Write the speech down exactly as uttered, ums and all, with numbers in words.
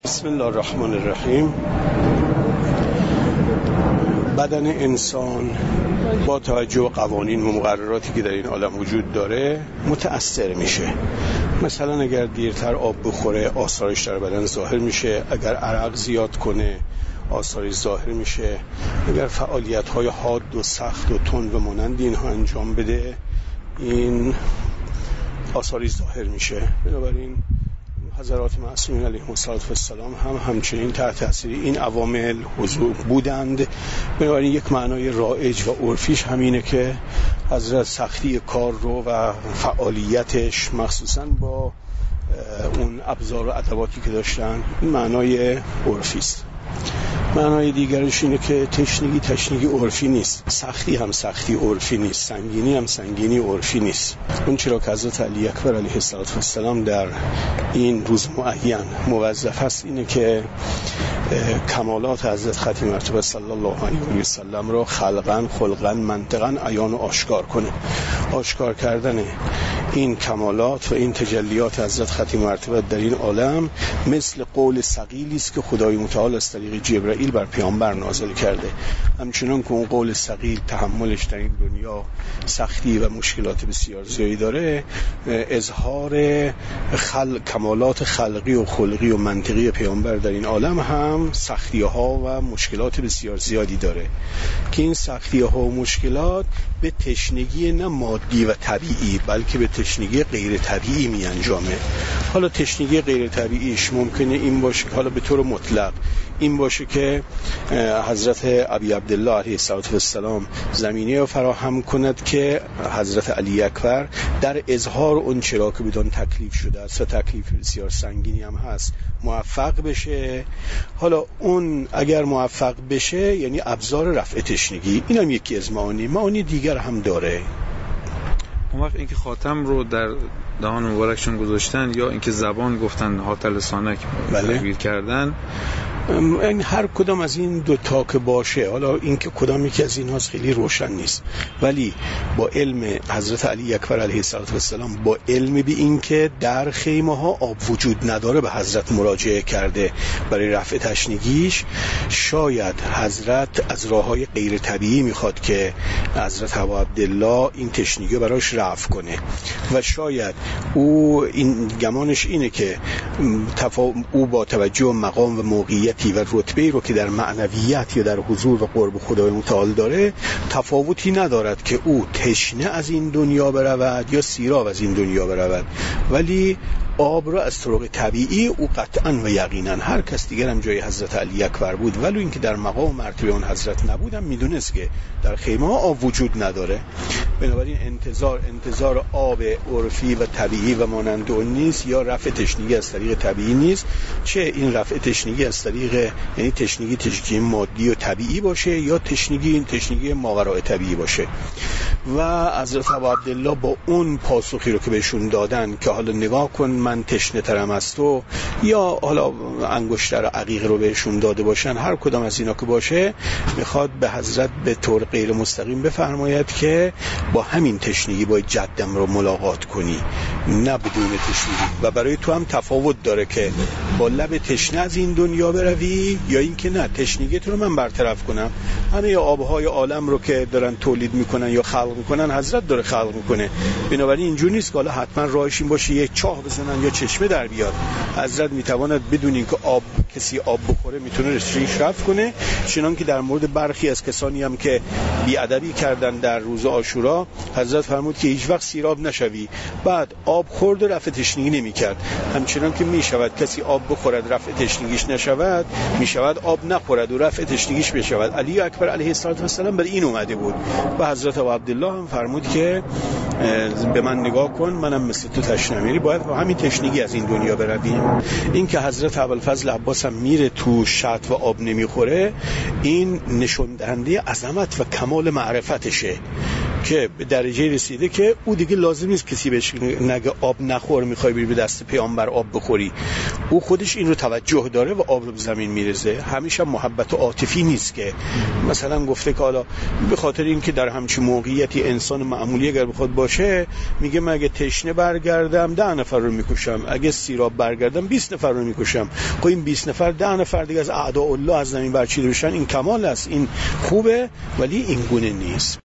بسم الله الرحمن الرحیم. بدن انسان با توجه به قوانین و مقرراتی که در این عالم وجود داره متأثر میشه. مثلا اگر دیرتر آب بخوره آثارش در بدن ظاهر میشه، اگر عرق زیاد کنه آثارش ظاهر میشه، اگر فعالیت‌های حاد و سخت و تند و مانند اینها انجام بده این آثارش ظاهر میشه. بنابراین حضرات معصومین علیهم السلام هم همچنین تحت تاثیر این عوامل حضور بودند. بنابراین یک معنای رایج و عرفیش همینه که حضرت سختی کار رو و فعالیتش مخصوصا با اون ابزار و ادواتی که داشتن این معنای عرفی است. معنای دیگرش اینه که تشنگی تشنگی عرفی نیست، سختی هم سختی عرفی نیست، سنگینی هم سنگینی عرفی نیست. اون چرا که حضرت علی اکبر علیه السلام در این روز معین موظف است اینه که کمالات حضرت ختم مرتبه صلی الله علیه و سلم را خلقاً خلقاً منطقاً عیان و آشکار کنه. آشکار کردن این کمالات و این تجلیات حضرت ختم مرتبه در این عالم مثل قول ثقیلی است که خدای متعال از طریق جبرائیل بر پیامبر نازل کرده. همچنان که اون قول ثقیل تحملش در این دنیا سختی و مشکلات بسیار زیادی داره، اظهار خل... کمالات خلقی و خلقی و منطقی پیامبر در این عالم هم سختی ها و مشکلات بسیار زیادی داره که این سختی ها و مشکلات به تشنگی نه مادی و طبیعی بلکه به تشنگی غیر طبیعی می انجامه. حالا تشنگی غیر طبیعیش ممکنه این باشه که حالا به طور مطلق این باشه که حضرت ابی عبدالله علیه السلام زمینه رو فراهم کند که حضرت علی اکبر در اظهار اون چرا که بدون تکلیف شده است و تکلیف بسیار سنگینی هم هست موفق بشه. حالا اون اگر موفق بشه یعنی ابزار رفع تشنگی، این هم یکی از معانی معانی دیگر هم داره. اون وقت اینکه خاتم رو در دهان مبارکشون گذاشتن یا اینکه زبان گفتن هات لسانک تعبیر کردن، این هر کدام از این دو تا که باشه، حالا اینکه کدام یکی از این هاست خیلی روشن نیست، ولی با علم حضرت علی اکبر علیه السلام با علم به این که در خیمه ها آب وجود نداره به حضرت مراجعه کرده برای رفع تشنگیش، شاید حضرت از راههای غیر طبیعی میخواد که حضرت ابا عبدالله این تشنگی رو براش رفع کنه و شاید او این گمانش اینه که تفا... او با توجه و مقام و موقعیت و رتبه‌ای رو که در معنویت یا در حضور و قرب خدای متعال داره تفاوتی ندارد که او تشنه از این دنیا برود یا سیراب از این دنیا برود، ولی آب را از طرق طبیعی او قطعا و یقینا هر کس دیگر هم جای حضرت علی اکبر بود ولی اینکه در مقام مرتبه اون حضرت نبودم میدونست که در خیمه ها آب وجود نداره. بنابراین انتظار انتظار آب عرفی و طبیعی و مانند اون نیست، یا رفع تشنگی از طریق طبیعی نیست، چه این رفع تشنگی از طریق یعنی تشنگی تشنگی مادی و طبیعی باشه یا تشنگی این تشنگی ماورای طبیعی باشه. و حضرت ابا عبدالله با اون پاسخی رو که بهشون دادن که حالا نگاه کن من تشنه ترم از تو، یا حالا انگشتر عقیق رو بهشون داده باشن، هر کدام از اینا که باشه میخواد به حضرت به طور غیر مستقیم بفرماید که با همین تشنگی باید جدم رو ملاقات کنی نه بدون تشنگی، و برای تو هم تفاوت داره که با لب تشنه از این دنیا بروی یا اینکه نه تشنگیت رو من برطرف کنم. همه آبهای عالم رو که دارن تولید میکنن یا خلق میکنن حضرت داره خلق میکنه. بنابراین اینجوری نیست که حالا حتما راهش این باشه یک چاه بزنن یا چشمه در بیاد. حضرت میتواند بدون اینکه آب کسی آب بخوره میتونه ریش رفع کنه، چنان که در مورد برخی از کسانی هم که بیادبی کردن در روز عاشورا حضرت فرمود که هیچ وقت سیراب نشوی، بعد آب خورد و رفع تشنگی نمیکرد. همچنان که میشود کسی آب بخورد رفع تشنگیش نشود، میشود آب نخورد و رفع تشنگیش بشود. علی اکبر علیه السلام برای این اومده بود و حضرت عبدالله هم فرمود که به من نگاه کن منم مثل تو تشنه میری، باید با همین تشنگی از این دنیا برویم. این که حضرت ابوالفضل عباس هم میره تو شط و آب نمیخوره این نشون دهنده عظمت و کمال معرفتشه. که به درجه رسیده که او دیگه لازم نیست کسی بهش نگه آب نخور، میخوای بری به دست پیامبر آب بخوری. او خودش این رو توجه داره و آب رو به زمین میرزه. همیشه محبت عاطفی نیست که مثلا گفته که حالا به خاطر اینکه در همچین موقعیتی انسان معمولی اگر بخواد باشه میگه من اگه تشنه برگردم ده نفر رو میکشم، اگه سیراب برگردم بیست نفر رو میکشم. خب این بیست نفر ده نفر دیگه از اعداء الله از زمین برچیده بشن، این کمال است، این خوبه، ولی این گونه نیست.